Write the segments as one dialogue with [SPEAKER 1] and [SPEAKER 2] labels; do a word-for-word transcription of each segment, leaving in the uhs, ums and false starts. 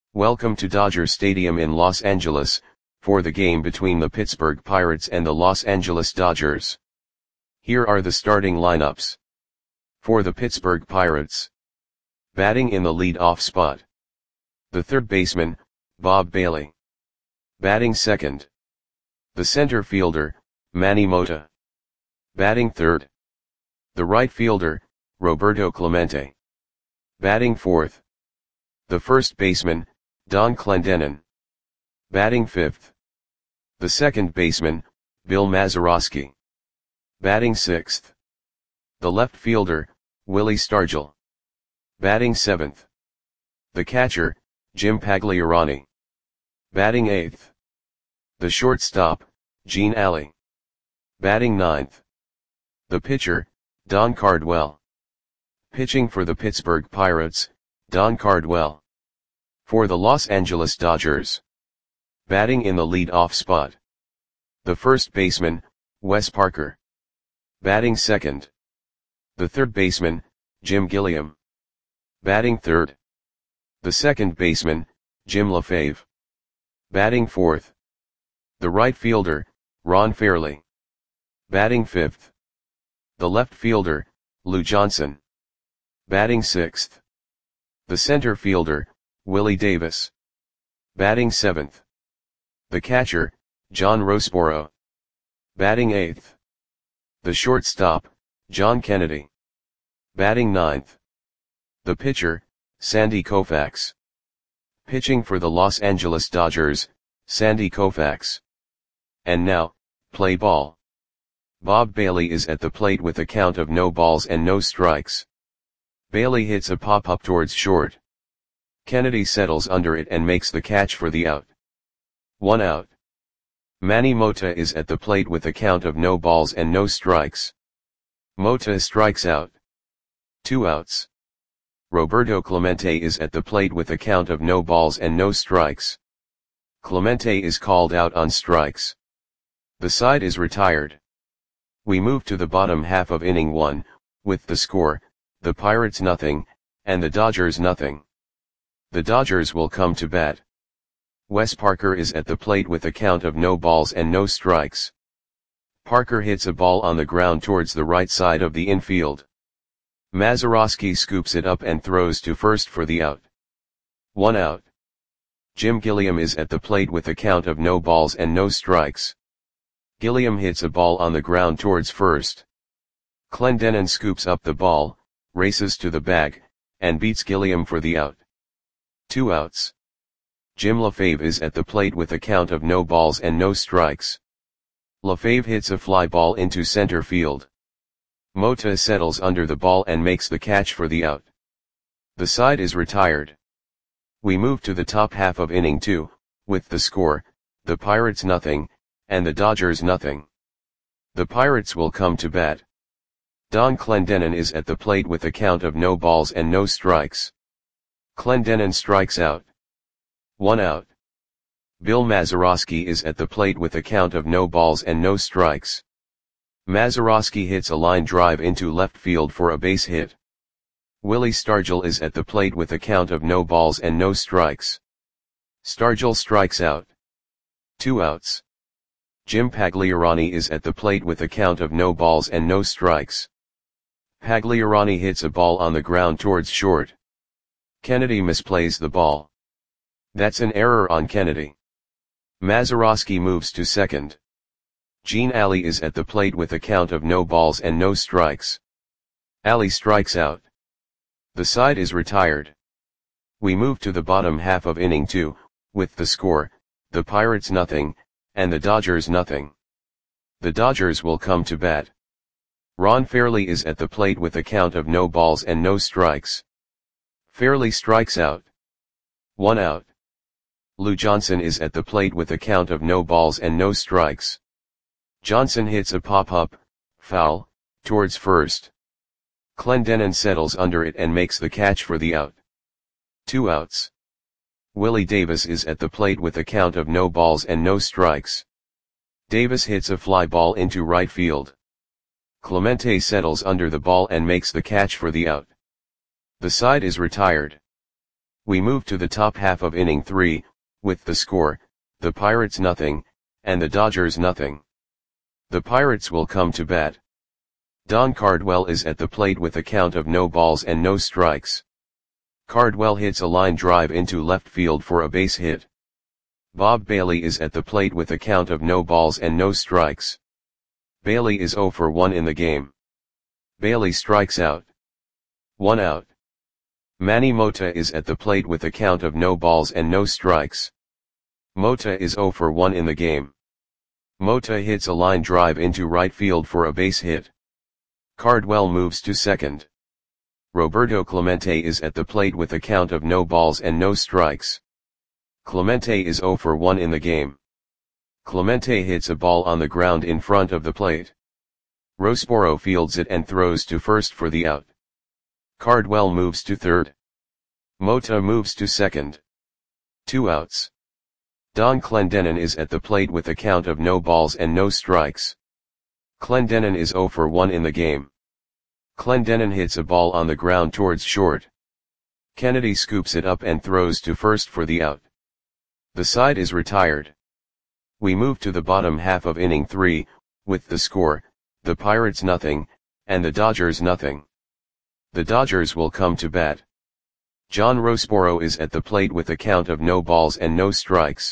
[SPEAKER 1] Welcome to Dodger Stadium in Los Angeles, for the game between the Pittsburgh Pirates and the Los Angeles Dodgers. Here are the starting lineups. For the Pittsburgh Pirates. Batting in the lead-off spot. The third baseman, Bob Bailey. Batting second. The center fielder, Manny Mota. Batting third. The right fielder, Roberto Clemente. Batting fourth. The first baseman, Don Clendenon. Batting fifth. The second baseman, Bill Mazeroski. Batting sixth. The left fielder, Willie Stargell. Batting seventh. The catcher, Jim Pagliarani. Batting eighth. The shortstop, Gene Alley. Batting ninth. The pitcher, Don Cardwell. Pitching for the Pittsburgh Pirates, Don Cardwell. For the Los Angeles Dodgers. Batting in the lead-off spot. The first baseman, Wes Parker. Batting second. The third baseman, Jim Gilliam. Batting third. The second baseman, Jim LaFave. Batting fourth. The right fielder, Ron Fairly. Batting fifth. The left fielder, Lou Johnson. Batting sixth. The center fielder, Willie Davis. Batting seventh. The catcher, John Roseboro. Batting eighth. The shortstop, John Kennedy. Batting ninth. The pitcher, Sandy Koufax. Pitching for the Los Angeles Dodgers, Sandy Koufax. And now, play ball. Bob Bailey is at the plate with a count of no balls and no strikes. Bailey hits a pop-up towards short. Kennedy settles under it and makes the catch for the out. One out. Manny Mota is at the plate with a count of no balls and no strikes. Mota strikes out. Two outs. Roberto Clemente is at the plate with a count of no balls and no strikes. Clemente is called out on strikes. The side is retired. We move to the bottom half of inning one, with the score, the Pirates nothing, and the Dodgers nothing. The Dodgers will come to bat. Wes Parker is at the plate with a count of no balls and no strikes. Parker hits a ball on the ground towards the right side of the infield. Mazeroski scoops it up and throws to first for the out. One out. Jim Gilliam is at the plate with a count of no balls and no strikes. Gilliam hits a ball on the ground towards first. Clendenon scoops up the ball, races to the bag, and beats Gilliam for the out. Two outs. Jim LaFave is at the plate with a count of no balls and no strikes. LaFave hits a fly ball into center field. Mota settles under the ball and makes the catch for the out. The side is retired. We move to the top half of inning two, with the score, the Pirates nothing, and the Dodgers nothing. The Pirates will come to bat. Don Clendenon is at the plate with a count of no balls and no strikes. Clendenon strikes out. One out. Bill Mazeroski is at the plate with a count of no balls and no strikes. Mazeroski hits a line drive into left field for a base hit. Willie Stargell is at the plate with a count of no balls and no strikes. Stargell strikes out. Two outs. Jim Pagliarani is at the plate with a count of no balls and no strikes. Pagliarani hits a ball on the ground towards short. Kennedy misplays the ball. That's an error on Kennedy. Mazeroski moves to second. Gene Alley is at the plate with a count of no balls and no strikes. Alley strikes out. The side is retired. We move to the bottom half of inning two, with the score, the Pirates nothing, and the Dodgers nothing. The Dodgers will come to bat. Ron Fairly is at the plate with a count of no balls and no strikes. Fairly strikes out. One out. Lou Johnson is at the plate with a count of no balls and no strikes. Johnson hits a pop-up, foul, towards first. Clendenon settles under it and makes the catch for the out. Two outs. Willie Davis is at the plate with a count of no balls and no strikes. Davis hits a fly ball into right field. Clemente settles under the ball and makes the catch for the out. The side is retired. We move to the top half of inning three, with the score, the Pirates nothing, and the Dodgers nothing. The Pirates will come to bat. Don Cardwell is at the plate with a count of no balls and no strikes. Cardwell hits a line drive into left field for a base hit. Bob Bailey is at the plate with a count of no balls and no strikes. Bailey is oh for one in the game. Bailey strikes out. One out. Manny Mota is at the plate with a count of no balls and no strikes. Mota is oh for one in the game. Mota hits a line drive into right field for a base hit. Cardwell moves to second. Roberto Clemente is at the plate with a count of no balls and no strikes. Clemente is oh for one in the game. Clemente hits a ball on the ground in front of the plate. Rosporo fields it and throws to first for the out. Cardwell moves to third. Mota moves to second. Two outs. Don Clendenon is at the plate with a count of no balls and no strikes. Clendenon is oh for one in the game. Clendenon hits a ball on the ground towards short. Kennedy scoops it up and throws to first for the out. The side is retired. We move to the bottom half of inning three, with the score, the Pirates nothing, and the Dodgers nothing. The Dodgers will come to bat. John Rosporo is at the plate with a count of no balls and no strikes.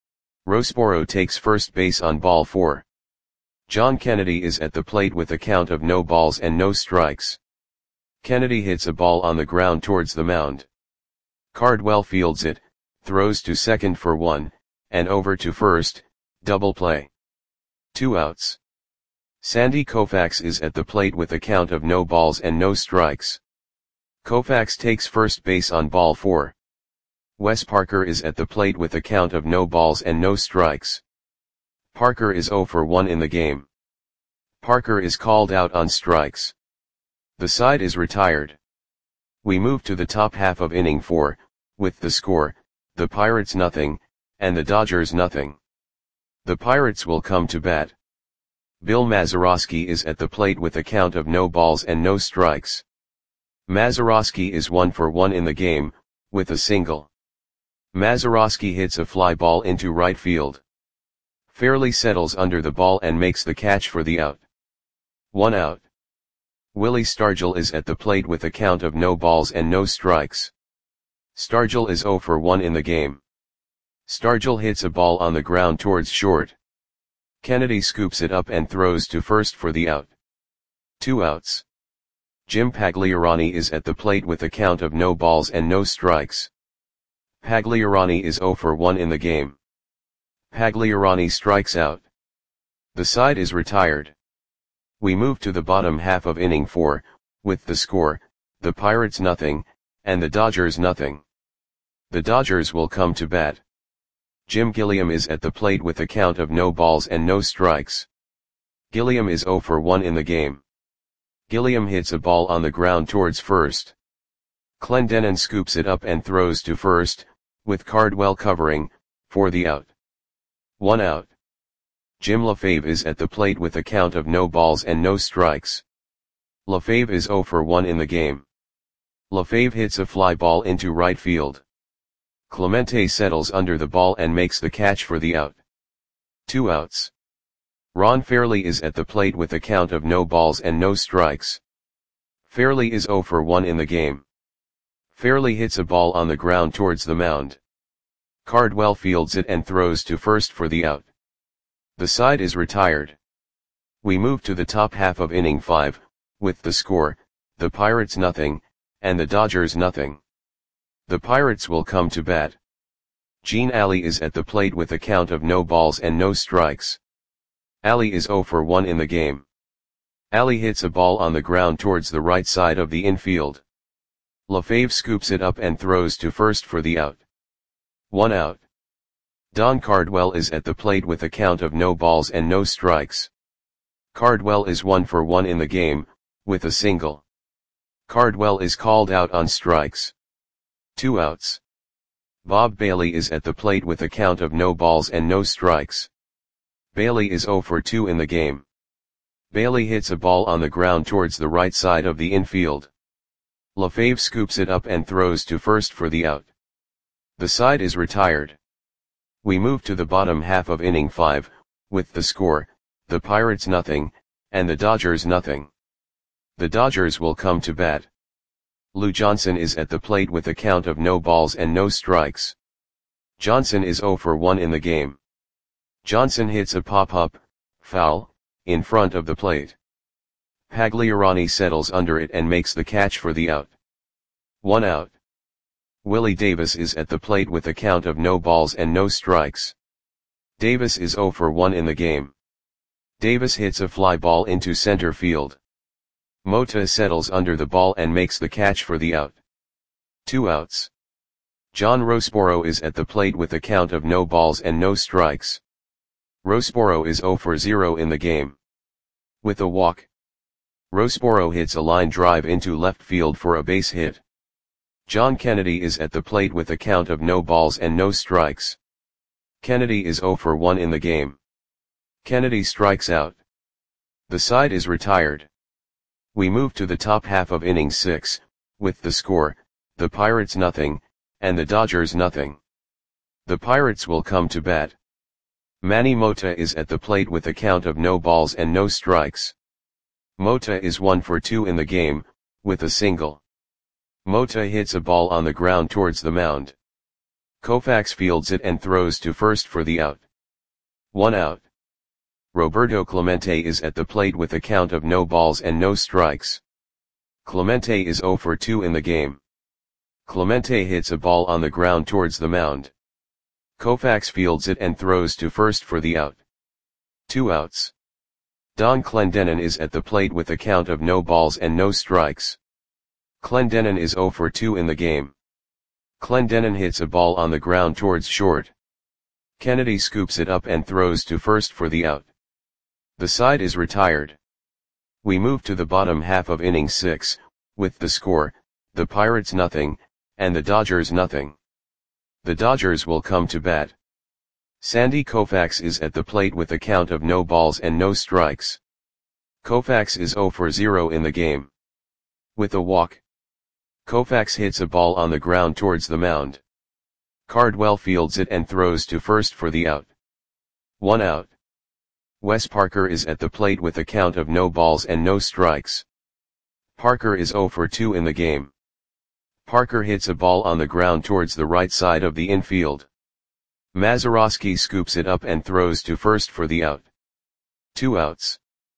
[SPEAKER 1] Rosporo takes first base on ball four. John Kennedy is at the plate with a count of no balls and no strikes. Kennedy hits a ball on the ground towards the mound. Cardwell fields it, throws to second for one, and over to first, double play. Two outs. Sandy Koufax is at the plate with a count of no balls and no strikes. Koufax takes first base on ball four. Wes Parker is at the plate with a count of no balls and no strikes. Parker is oh for one in the game. Parker is called out on strikes. The side is retired. We move to the top half of inning four, with the score, the Pirates nothing, and the Dodgers nothing. The Pirates will come to bat. Bill Mazeroski is at the plate with a count of no balls and no strikes. Mazeroski is one for one in the game, with a single. Mazeroski hits a fly ball into right field. Fairly settles under the ball and makes the catch for the out. One out. Willie Stargell is at the plate with a count of no balls and no strikes. Stargell is oh for one in the game. Stargell hits a ball on the ground towards short. Kennedy scoops it up and throws to first for the out. Two outs. Jim Pagliarani is at the plate with a count of no balls and no strikes. Pagliarani is oh for one in the game. Pagliarani strikes out. The side is retired. We move to the bottom half of inning four, with the score, the Pirates nothing, and the Dodgers nothing. The Dodgers will come to bat. Jim Gilliam is at the plate with a count of no balls and no strikes. Gilliam is oh for one in the game. Gilliam hits a ball on the ground towards first. Clendenon scoops it up and throws to first, with Cardwell covering, for the out. One out. Jim LaFave is at the plate with a count of no balls and no strikes. LaFave is oh for one in the game. LaFave hits a fly ball into right field. Clemente settles under the ball and makes the catch for the out. Two outs. Ron Fairly is at the plate with a count of no balls and no strikes. Fairly is oh for one in the game. Fairly hits a ball on the ground towards the mound. Cardwell fields it and throws to first for the out. The side is retired. We move to the top half of inning five, with the score, the Pirates nothing, and the Dodgers nothing. The Pirates will come to bat. Gene Alley is at the plate with a count of no balls and no strikes. Alley is oh for one in the game. Alley hits a ball on the ground towards the right side of the infield. LaFave scoops it up and throws to first for the out. One out. Don Cardwell is at the plate with a count of no balls and no strikes. Cardwell is one for one in the game, with a single. Cardwell is called out on strikes. Two outs. Bob Bailey is at the plate with a count of no balls and no strikes. Bailey is oh for two in the game. Bailey hits a ball on the ground towards the right side of the infield. LaFave scoops it up and throws to first for the out. The side is retired. We move to the bottom half of inning five, with the score, the Pirates nothing, and the Dodgers nothing. The Dodgers will come to bat. Lou Johnson is at the plate with a count of no balls and no strikes. Johnson is oh for one in the game. Johnson hits a pop-up, foul, in front of the plate. Pagliarani settles under it and makes the catch for the out. One out. Willie Davis is at the plate with a count of no balls and no strikes. Davis is oh for one in the game. Davis hits a fly ball into center field. Mota settles under the ball and makes the catch for the out. Two outs. John Rosboro is at the plate with a count of no balls and no strikes. Rosboro is oh for zero in the game. With a walk, Rosboro hits a line drive into left field for a base hit. John Kennedy is at the plate with a count of no balls and no strikes. Kennedy is oh for one in the game. Kennedy strikes out. The side is retired. We move to the top half of inning six, with the score, the Pirates nothing, and the Dodgers nothing. The Pirates will come to bat. Manny Mota is at the plate with a count of no balls and no strikes. Mota is one for two in the game, with a single. Mota hits a ball on the ground towards the mound. Koufax fields it and throws to first for the out. One out. Roberto Clemente is at the plate with a count of no balls and no strikes. Clemente is oh for two in the game. Clemente hits a ball on the ground towards the mound. Koufax fields it and throws to first for the out. Two outs. Don Clendenon is at the plate with a count of no balls and no strikes. Clendenon is oh for two in the game. Clendenon hits a ball on the ground towards short. Kennedy scoops it up and throws to first for the out. The side is retired. We move to the bottom half of inning six, with the score, the Pirates nothing, and the Dodgers nothing. The Dodgers will come to bat. Sandy Koufax is at the plate with a count of no balls and no strikes. Koufax is oh for zero in the game. With a walk, Koufax hits a ball on the ground towards the mound. Cardwell fields it and throws to first for the out. One out. Wes Parker is at the plate with a count of no balls and no strikes. Parker is oh for two in the game. Parker hits a ball on the ground towards the right side of the infield. Mazeroski scoops it up and throws to first for the out. Two outs.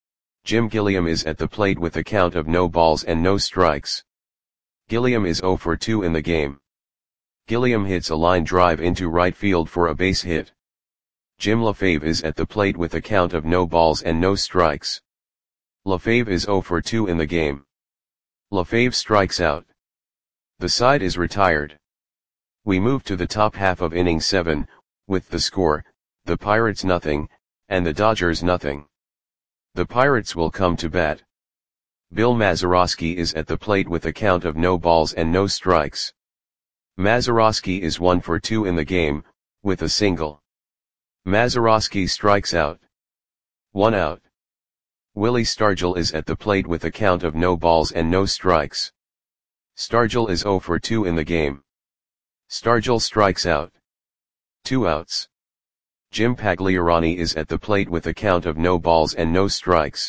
[SPEAKER 1] Jim Gilliam is at the plate with a count of no balls and no strikes. Gilliam is oh for two in the game. Gilliam hits a line drive into right field for a base hit. Jim LaFave is at the plate with a count of no balls and no strikes. LaFave is oh for two in the game. LaFave strikes out. The side is retired. We move to the top half of inning seven, with the score, the Pirates nothing, and the Dodgers nothing. The Pirates will come to bat. Bill Mazeroski is at the plate with a count of no balls and no strikes. Mazeroski is one for two in the game, with a single. Mazeroski strikes out. One out. Willie Stargell is at the plate with a count of no balls and no strikes. Stargell is oh for two in the game. Stargell strikes out. Two outs. Jim Pagliarani is at the plate with a count of no balls and no strikes.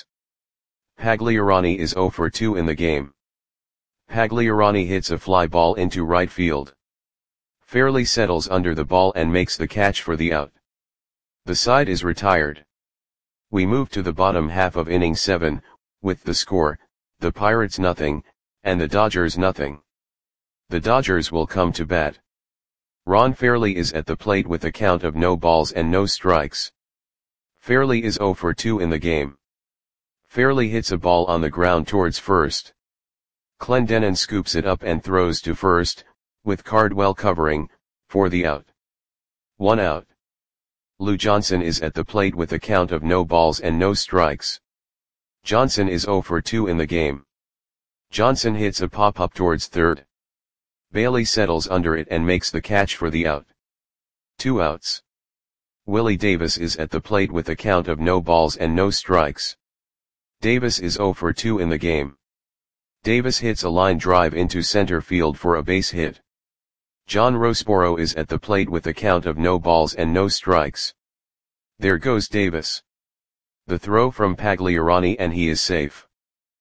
[SPEAKER 1] Pagliarani is oh for two in the game. Pagliarani hits a fly ball into right field. Fairley settles under the ball and makes the catch for the out. The side is retired. We move to the bottom half of inning seven, with the score, the Pirates nothing, and the Dodgers nothing. The Dodgers will come to bat. Ron Fairley is at the plate with a count of no balls and no strikes. Fairley is oh for two in the game. Fairley hits a ball on the ground towards first. Clendenon scoops it up and throws to first, with Cardwell covering, for the out. One out. Lou Johnson is at the plate with a count of no balls and no strikes. Johnson is oh for two in the game. Johnson hits a pop-up towards third. Bailey settles under it and makes the catch for the out. Two outs. Willie Davis is at the plate with a count of no balls and no strikes. Davis is oh for two in the game. Davis hits a line drive into center field for a base hit. John Roseboro is at the plate with a count of no balls and no strikes. There goes Davis. The throw from Pagliarani and he is safe.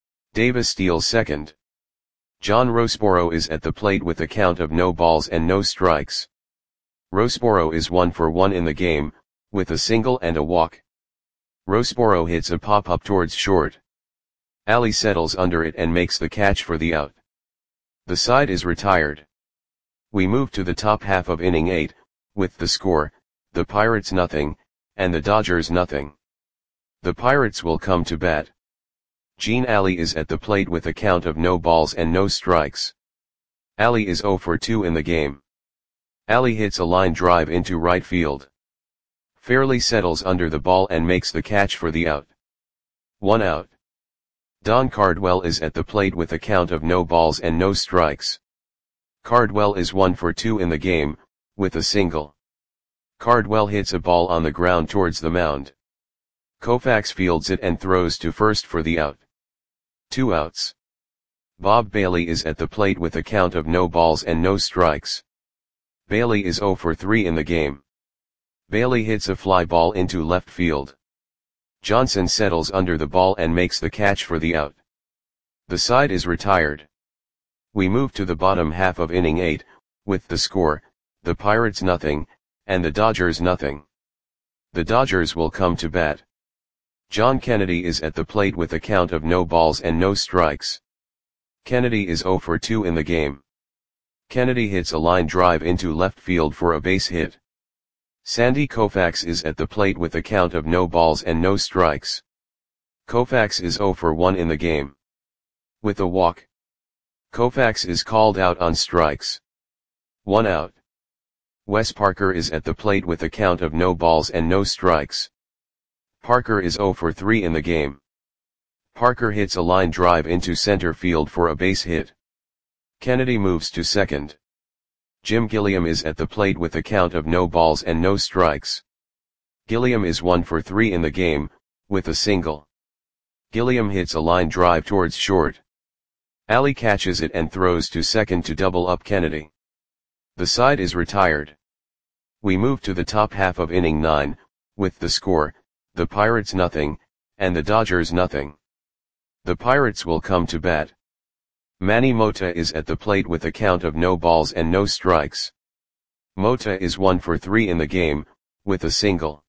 [SPEAKER 1] Davis steals second. John Roseboro is at the plate with a count of no balls and no strikes. Roseboro is one for one in the game, with a single and a walk. Roseboro hits a pop-up towards short. Ali settles under it and makes the catch for the out. The side is retired. We move to the top half of inning eight, with the score, the Pirates nothing, and the Dodgers nothing. The Pirates will come to bat. Gene Ali is at the plate with a count of no balls and no strikes. Ali is oh for two in the game. Ali hits a line drive into right field. Fairly settles under the ball and makes the catch for the out. One out. Don Cardwell is at the plate with a count of no balls and no strikes. Cardwell is one for two in the game, with a single. Cardwell hits a ball on the ground towards the mound. Koufax fields it and throws to first for the out. Two outs. Bob Bailey is at the plate with a count of no balls and no strikes. Bailey is oh for three in the game. Bailey hits a fly ball into left field. Johnson settles under the ball and makes the catch for the out. The side is retired. We move to the bottom half of inning eight, with the score, the Pirates nothing, and the Dodgers nothing. The Dodgers will come to bat. John Kennedy is at the plate with a count of no balls and no strikes. Kennedy is oh for two in the game. Kennedy hits a line drive into left field for a base hit. Sandy Koufax is at the plate with a count of no balls and no strikes. Koufax is oh for one in the game. With a walk. Koufax is called out on strikes. One out. Wes Parker is at the plate with a count of no balls and no strikes. Parker is oh for three in the game. Parker hits a line drive into center field for a base hit. Kennedy moves to second. Jim Gilliam is at the plate with a count of no balls and no strikes. Gilliam is one for three in the game, with a single. Gilliam hits a line drive towards short. Ali catches it and throws to second to double up Kennedy. The side is retired. We move to the top half of inning nine, with the score, the Pirates nothing, and the Dodgers nothing. The Pirates will come to bat. Manny Mota is at the plate with a count of no balls and no strikes. Mota is one for three in the game, with a single.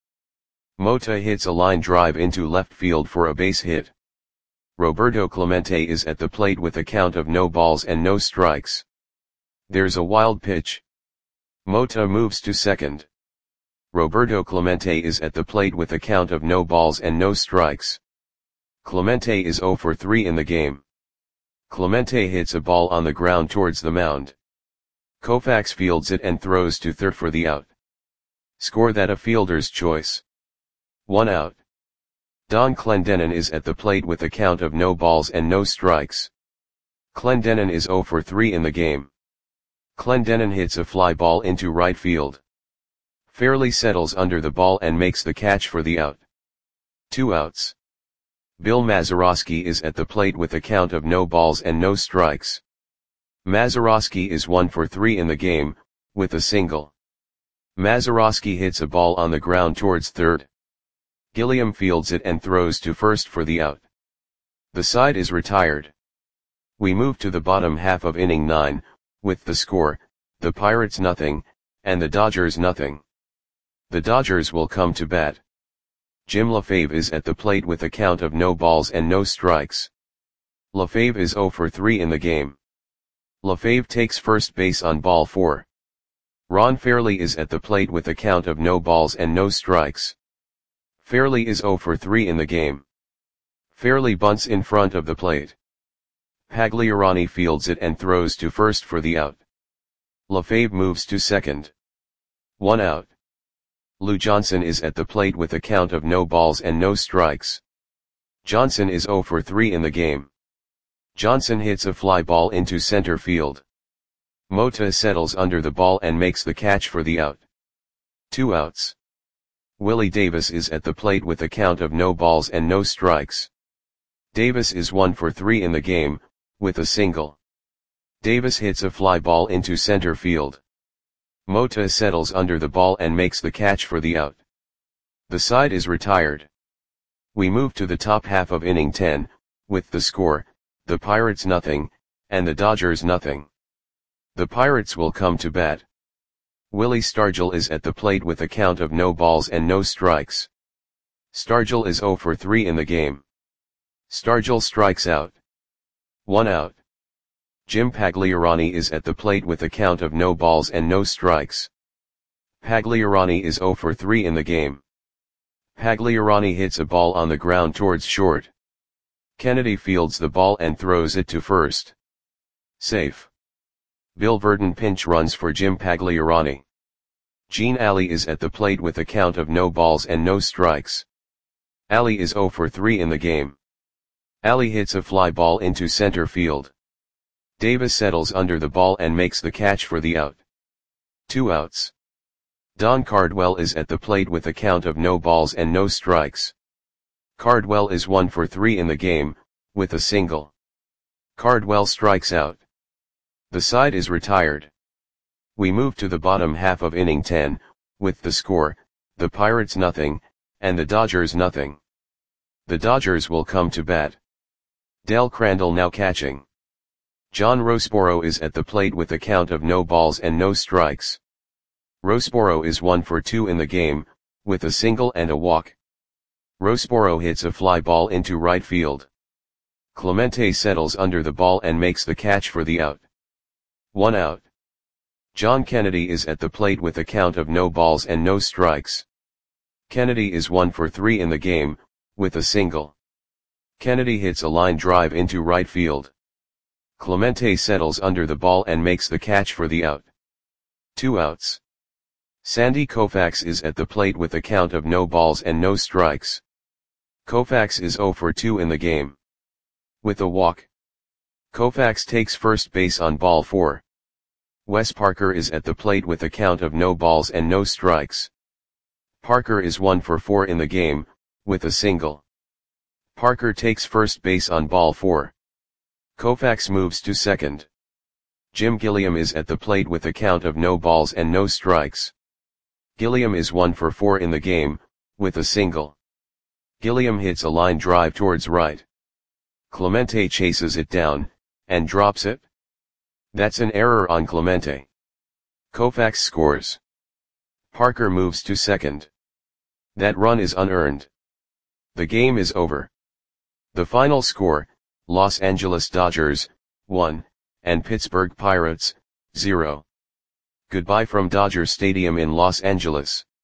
[SPEAKER 1] Mota hits a line drive into left field for a base hit. Roberto Clemente is at the plate with a count of no balls and no strikes. There's a wild pitch. Mota moves to second. Roberto Clemente is at the plate with a count of no balls and no strikes. Clemente is oh for three in the game. Clemente hits a ball on the ground towards the mound. Koufax fields it and throws to third for the out. Score that a fielder's choice. One out. Don Clendenon is at the plate with a count of no balls and no strikes. Clendenon is oh for three in the game. Clendenon hits a fly ball into right field. Fairly settles under the ball and makes the catch for the out. Two outs. Bill Mazeroski is at the plate with a count of no balls and no strikes. Mazeroski is one for three in the game, with a single. Mazeroski hits a ball on the ground towards third. Gilliam fields it and throws to first for the out. The side is retired. We move to the bottom half of inning nine, with the score, the Pirates nothing, and the Dodgers nothing. The Dodgers will come to bat. Jim LaFave is at the plate with a count of no balls and no strikes. LaFave is oh for three in the game. LaFave takes first base on ball four. Ron Fairley is at the plate with a count of no balls and no strikes. Fairley is oh for three in the game. Fairley bunts in front of the plate. Pagliarani fields it and throws to first for the out. LaFave moves to second. One out. Lou Johnson is at the plate with a count of no balls and no strikes. Johnson is oh for three in the game. Johnson hits a fly ball into center field. Mota settles under the ball and makes the catch for the out. Two outs. Willie Davis is at the plate with a count of no balls and no strikes. Davis is one for three in the game, with a single. Davis hits a fly ball into center field. Mota settles under the ball and makes the catch for the out. The side is retired. We move to the top half of inning ten, with the score, the Pirates nothing, and the Dodgers nothing. The Pirates will come to bat. Willie Stargell is at the plate with a count of no balls and no strikes. Stargell is oh for three in the game. Stargell strikes out. One out. Jim Pagliarani is at the plate with a count of no balls and no strikes. Pagliarani is oh for three in the game. Pagliarani hits a ball on the ground towards short. Kennedy fields the ball and throws it to first. Safe. Bill Verdon pinch runs for Jim Pagliarani. Gene Alley is at the plate with a count of no balls and no strikes. Alley is oh for three in the game. Alley hits a fly ball into center field. Davis settles under the ball and makes the catch for the out. Two outs. Don Cardwell is at the plate with a count of no balls and no strikes. Cardwell is one for three in the game, with a single. Cardwell strikes out. The side is retired. We move to the bottom half of inning ten, with the score, the Pirates nothing, and the Dodgers nothing. The Dodgers will come to bat. Del Crandall now catching. John Roseboro is at the plate with a count of no balls and no strikes. Roseboro is one for two in the game, with a single and a walk. Roseboro hits a fly ball into right field. Clemente settles under the ball and makes the catch for the out. One out. John Kennedy is at the plate with a count of no balls and no strikes. Kennedy is one for three in the game, with a single. Kennedy hits a line drive into right field. Clemente settles under the ball and makes the catch for the out. Two outs. Sandy Koufax is at the plate with a count of no balls and no strikes. Koufax is oh for two in the game. With a walk. Koufax takes first base on ball four. Wes Parker is at the plate with a count of no balls and no strikes. Parker is one for four in the game, with a single. Parker takes first base on ball four. Koufax moves to second. Jim Gilliam is at the plate with a count of no balls and no strikes. Gilliam is one for four in the game, with a single. Gilliam hits a line drive towards right. Clemente chases it down, and drops it. That's an error on Clemente. Koufax scores. Parker moves to second. That run is unearned. The game is over. The final score, Los Angeles Dodgers, one, and Pittsburgh Pirates, zero. Goodbye from Dodger Stadium in Los Angeles.